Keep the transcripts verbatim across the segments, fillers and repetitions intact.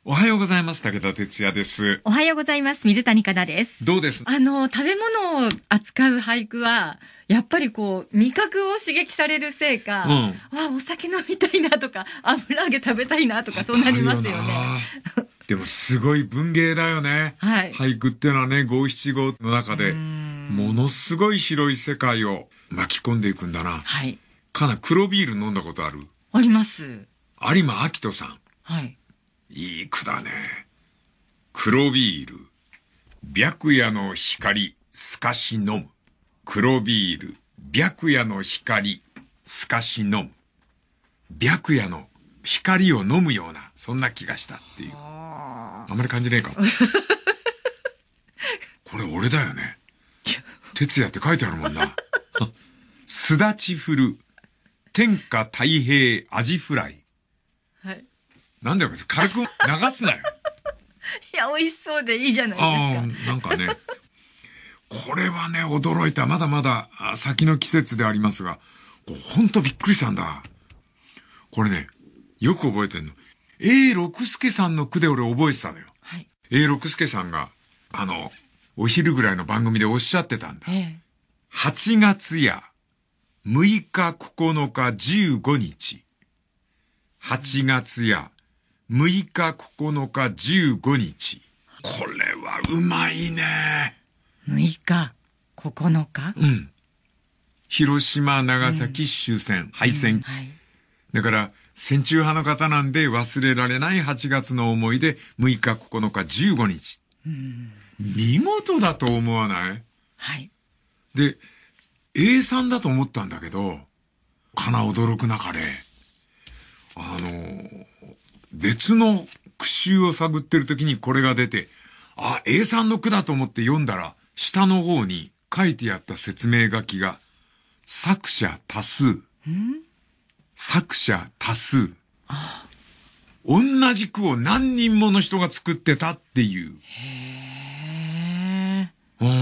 おはようございます。武田哲也です。 おはようございます。水谷香奈です。 どうです？ あの、食べ物を扱う俳句は、やっぱりこう、味覚を刺激されるせいか、うん、わ、お酒飲みたいなとか、油揚げ食べたいなとか、そうなりますよね。 でもすごい文芸だよね。 はい。 俳句ってのはね、五七五の中で、ものすごい広い世界を巻き込んでいくんだな。 はい。 かな、黒ビール飲んだことある？ あります。 有馬明人さん。 はい。 いい句だね。黒ビール、白夜の光、透かし飲む。黒ビール、白夜の光、透かし飲む。白夜の光を飲むような、そんな気がしたっていう。あんまり感じねえか。これ俺だよね。哲也って書いてあるもんな。すだち振る、天下太平アジフライ。 はい。 なんだよ、軽く流すなよ。 いや、美味しそうでいいじゃないですか。ああ、なんかね。これはね、驚いた。まだまだ先の季節でありますが、ほんとびっくりしたんだ。これね、よく覚えてんの。永六輔さんの句で俺覚えてたのよ。 はい。 永六輔さんが、あの、お昼ぐらいの番組でおっしゃってたんだ。 ええ、 はちがつやむいかここのかじゅうごにち。はちがつやむいかここのかじゅうごにち。これはうまいね。 むいかここのか、 うん。広島、長崎終戦、うん、敗戦、うん、 はい。 だから戦中派の方なんで忘れられないはちがつの思い出むいかここのかじゅうごにち、 うん、 見事だと思わない？ はい。 で エーさん だと思ったんだけど、かな驚く中であの別の句集を探ってる時にこれが出て、あ、エーさん の句だと思って読んだら、下の方に書いてあった説明書きが、作者多数。 ん？ 作者多数。 ああ。 同じ句を何人もの人が作ってたっていう。 へー。うん。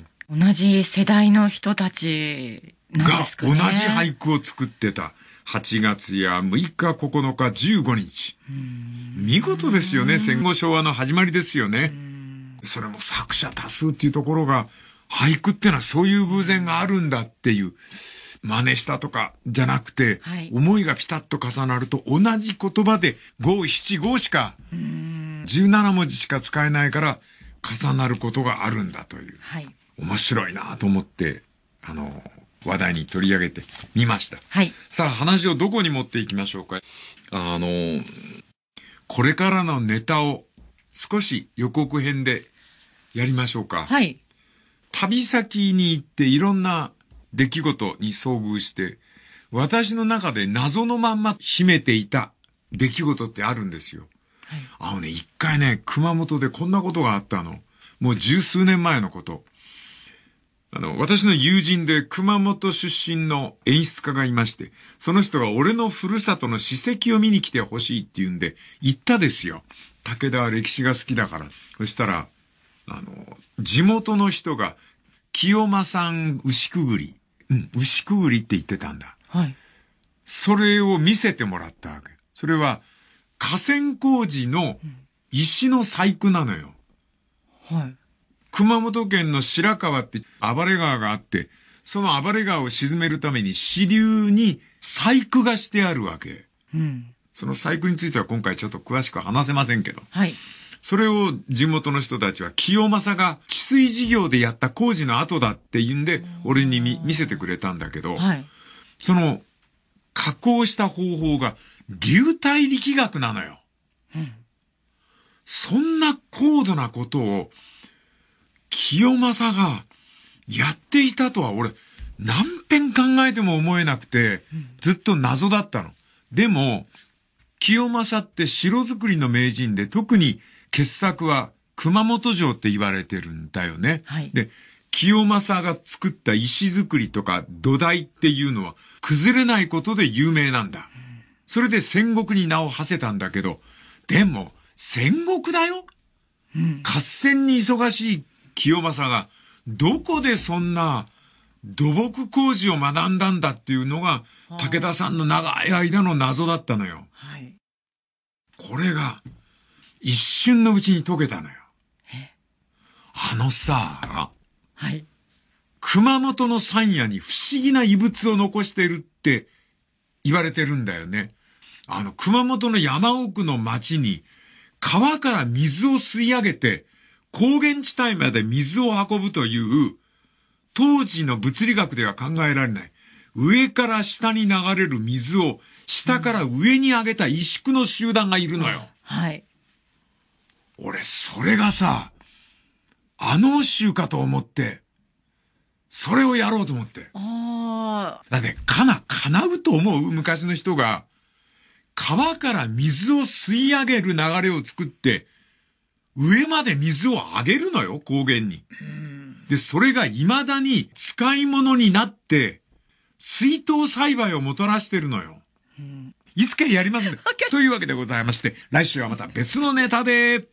同じ世代の人たちなんですかね。 が同じ俳句を作ってた。はちがつやむいかここのかじゅうごにち。見事ですよね。戦後昭和の始まりですよね。それも作者多数っていうところが、俳句ってのはそういう偶然があるんだっていう、真似したとかじゃなくて、はい、思いがピタッと重なると同じ言葉でご、しち、ごしか、じゅうななもじしか使えないから重なることがあるんだという。 はい、 面白いなと思って、あの、話題に取り上げてみました。 はい。 さあ話をどこに持っていきましょうか。あの、これからのネタを少し予告編でやりましょうか。 はい。 旅先に行っていろんな出来事に遭遇して、私の中で謎のまんま秘めていた出来事ってあるんですよ。 はい、 あのね、一回ね、熊本でこんなことがあったの。もう十数年前のこと。あの、私の友人で熊本出身の演出家がいまして、その人が俺のふるさとの史跡を見に来てほしいっていうんで、行ったですよ。武田は歴史が好きだから。そしたら、あの、地元の人が、清間産牛くぐり、うん、牛くぐりって言ってたんだ。 はい。 それを見せてもらったわけ。それは、河川工事の石の細工なのよ。 はい。 熊本県の白川って暴れ川があって、その暴れ川を沈めるために支流に細工がしてあるわけ。 うん。 その細工については今回ちょっと詳しく話せませんけど。 はい。 それを地元の人たちは清正が治水事業でやった工事の後だって言うんで、俺に見、見せてくれたんだけど、 はい。 その加工した方法が流体力学なのよ。 うん。 そんな高度なことを清正がやっていたとは俺何遍考えても思えなくて、ずっと謎だったの。でも、清正って城作りの名人で特に傑作は熊本城って言われてるんだよね。 はい、 で、清正が作った石造りとか土台っていうのは崩れないことで有名なんだ。それで戦国に名を馳せたんだけど、でも戦国だよ。 うん、 合戦に忙しい清正がどこでそんな土木工事を学んだんだっていうのが武田さんの長い間の謎だったのよ。 はい、 これが一瞬のうちに溶けたのよ。あのさ、 はい。 熊本の山野に不思議な遺物を残してるって言われてるんだよね。あの、熊本の山奥の町に川から水を吸い上げて高原地帯まで水を運ぶという当時の物理学では考えられない上から下に流れる水を下から上に上げた石工の集団がいるのよ。 はい。 俺、それがさ、あの州かと思って、それをやろうと思って。 ああ。 だって、かな、叶うと思う昔の人が、川から水を吸い上げる流れを作って、上まで水を上げるのよ、高原に。で、それが未だに使い物になって、水耕栽培をもたらしてるのよ。いつかやりますんで。というわけでございまして、来週はまた別のネタで。